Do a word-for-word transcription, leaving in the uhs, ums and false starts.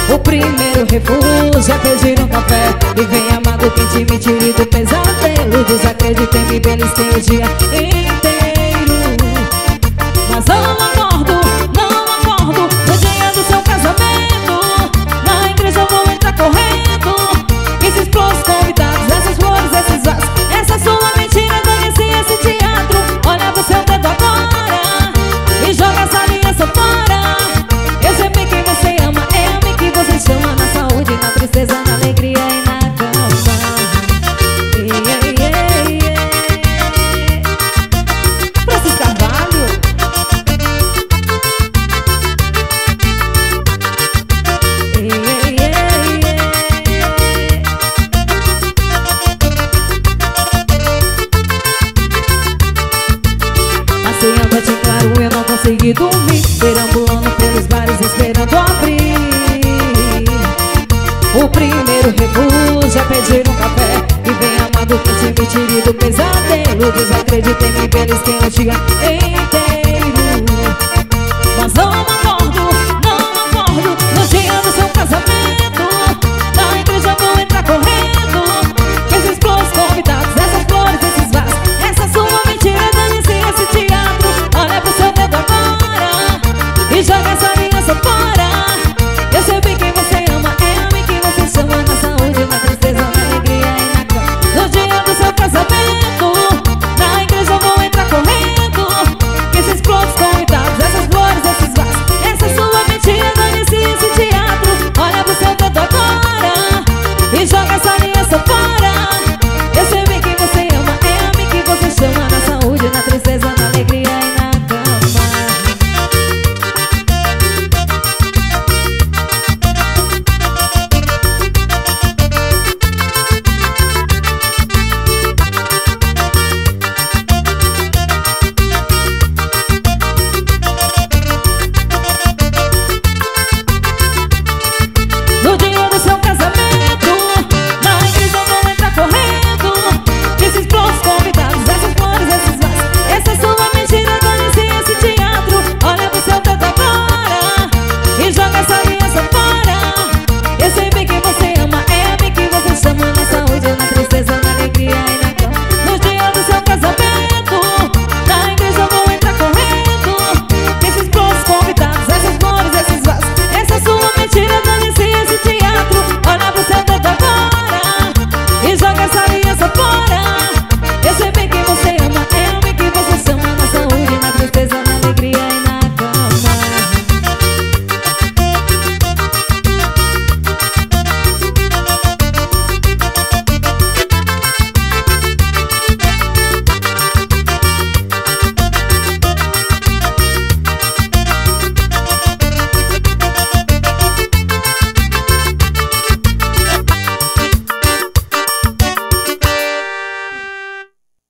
O primeiro refúgio é pedir um café e vem amargo quente me tire do pesadelo. Desacreditei, me belisquei o dia inteiro, mas eu não acordo, não acordo no dia do seu casamento. Na igreja eu vou entrar correndo, esses pros convidados, essas flores, esses vasos, essa sua mentira, conheci esse teatro. Olha pro seu dedo agora e joga essa aliança fora. Eu sei bem quem você ama, é a mim que você chama. Na saúde, na tristeza, na alegria e na cama. Yeah, yeah, yeah. Francis Carvalho. Yeah, yeah, yeah. Passei a noite claro, eu não consegui dormir, perambulando pelos bares esperando abrir. O primeiro refúgio é pedir um café e vem amado quente me tire do pesadelo. Desacreditei, me belisquei o dia inteiro, mas não